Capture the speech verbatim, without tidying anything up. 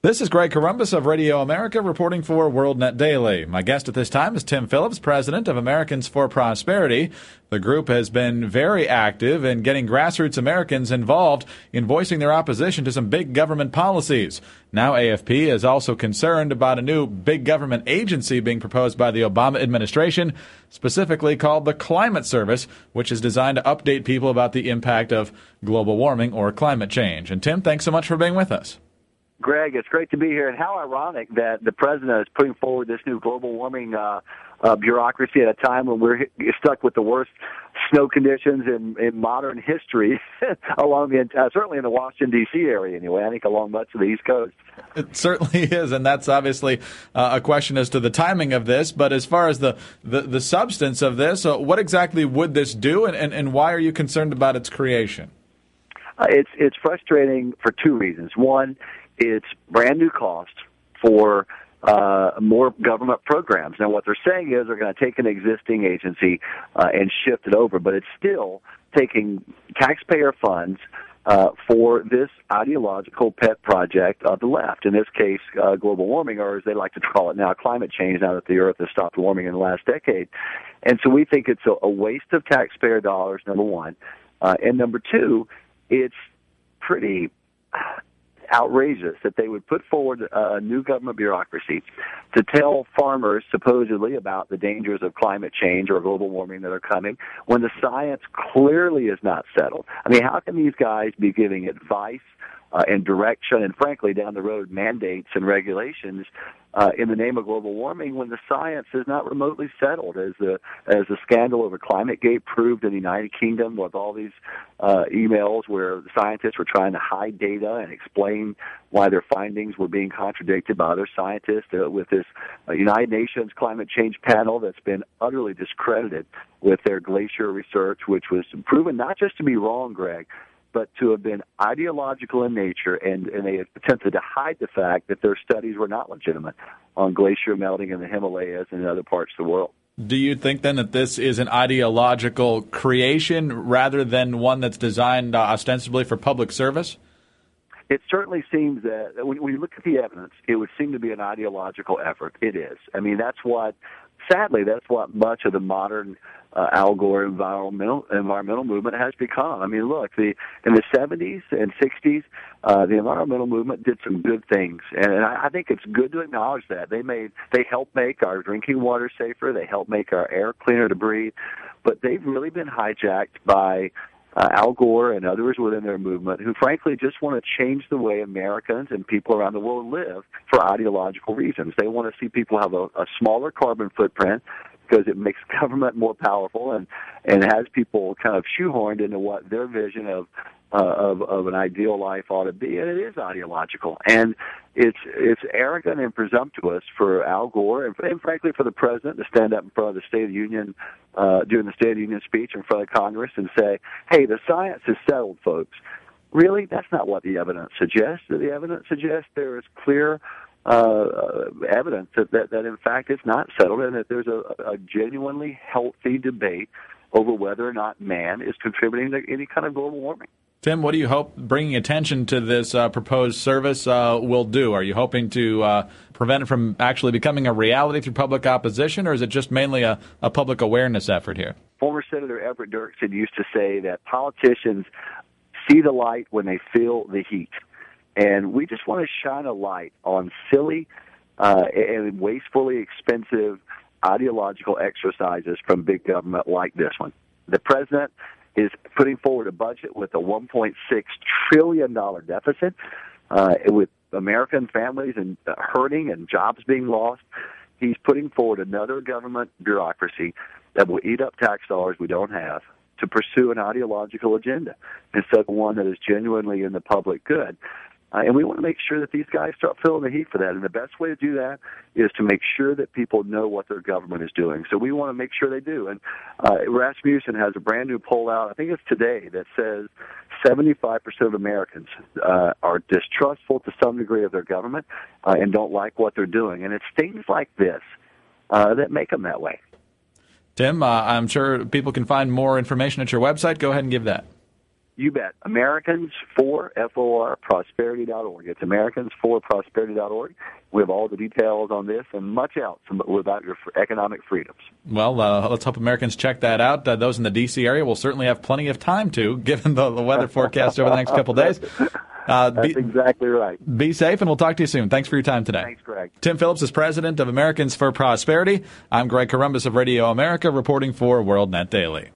This is Greg Corombos of Radio America reporting for WorldNet Daily. My guest at this time is Tim Phillips, president of Americans for Prosperity. The group has been very active in getting grassroots Americans involved in voicing their opposition to some big government policies. Now A F P is also concerned about a new big government agency being proposed by the Obama administration, specifically called the Climate Service, which is designed to update people about the impact of global warming or climate change. And Tim, thanks so much for being with us. Greg, it's great to be here, and how ironic that the president is putting forward this new global warming uh, uh, bureaucracy at a time when we're stuck with the worst snow conditions in, in modern history, along the uh, certainly in the Washington, D C area anyway, I think along much of the East Coast. It certainly is, and that's obviously uh, a question as to the timing of this, but as far as the, the, the substance of this, uh, what exactly would this do, and, and, and why are you concerned about its creation? Uh, it's, it's frustrating for two reasons. One, it's brand new cost for uh, more government programs. Now, what they're saying is they're going to take an existing agency uh, and shift it over, but it's still taking taxpayer funds uh, for this ideological pet project of the left, in this case, uh, global warming, or as they like to call it now, climate change, now that the Earth has stopped warming in the last decade. And so we think it's a, a waste of taxpayer dollars, number one. Uh, and number two, it's pretty outrageous that they would put forward a new government bureaucracy to tell farmers supposedly about the dangers of climate change or global warming that are coming when the science clearly is not settled. I mean, how can these guys be giving advice uh, and direction and, frankly, down the road mandates and regulations uh, in the name of global warming when the science is not remotely settled, as the as the scandal over ClimateGate proved in the United Kingdom with all these uh, emails where the scientists were trying to hide data and explain why their findings were being contradicted by other scientists, uh, with this uh, United Nations climate change panel that's been utterly discredited with their glacier research, which was proven not just to be wrong, Greg, but to have been ideological in nature, and, and they attempted to hide the fact that their studies were not legitimate on glacier melting in the Himalayas and in other parts of the world. Do you think, then, that this is an ideological creation rather than one that's designed uh, ostensibly for public service? It certainly seems that when you look at the evidence, it would seem to be an ideological effort. It is. I mean, that's what, sadly, that's what much of the modern uh, Al Gore environmental environmental movement has become. I mean, look, the in the seventies and sixties, uh, the environmental movement did some good things, and, and I, I think it's good to acknowledge that they made they helped make our drinking water safer, they helped make our air cleaner to breathe, but they've really been hijacked by Uh, Al Gore and others within their movement who, frankly, just want to change the way Americans and people around the world live for ideological reasons. They want to see people have a, a smaller carbon footprint because it makes government more powerful and, and has people kind of shoehorned into what their vision of Uh, of, of an ideal life ought to be, and it is ideological. And it's it's arrogant and presumptuous for Al Gore and, and frankly for the president to stand up in front of the State of the Union, uh, during the State of the Union speech in front of Congress and say, hey, the science is settled, folks. Really? That's not what the evidence suggests. The evidence suggests there is clear uh, evidence that, that, that, in fact, it's not settled and that there's a, a genuinely healthy debate over whether or not man is contributing to any kind of global warming. Tim, what do you hope bringing attention to this uh, proposed service uh, will do? Are you hoping to uh, prevent it from actually becoming a reality through public opposition, or is it just mainly a, a public awareness effort here? Former Senator Everett Dirksen used to say that politicians see the light when they feel the heat. And we just want to shine a light on silly uh, and wastefully expensive ideological exercises from big government like this one. The president is putting forward a budget with a one point six trillion dollars deficit, uh, with American families and uh, hurting and jobs being lost. He's putting forward another government bureaucracy that will eat up tax dollars we don't have to pursue an ideological agenda instead of one that is genuinely in the public good. Uh, and we want to make sure that these guys start feeling the heat for that. And the best way to do that is to make sure that people know what their government is doing. So we want to make sure they do. And uh, Rasmussen has a brand new poll out, I think it's today, that says seventy-five percent of Americans uh, are distrustful to some degree of their government uh, and don't like what they're doing. And it's things like this uh, that make them that way. Tim, uh, I'm sure people can find more information at your website. Go ahead and give that. You bet. Americans for, F O R, prosperity dot org. It's Americans for prosperity dot org. We have all the details on this and much else about your economic freedoms. Well, uh, let's hope Americans check that out. Uh, those in the D C area will certainly have plenty of time to, given the, the weather forecast over the next couple of days. Uh, That's be, exactly right. Be safe, and we'll talk to you soon. Thanks for your time today. Thanks, Greg. Tim Phillips is president of Americans for Prosperity. I'm Greg Corombos of Radio America, reporting for WorldNet Daily.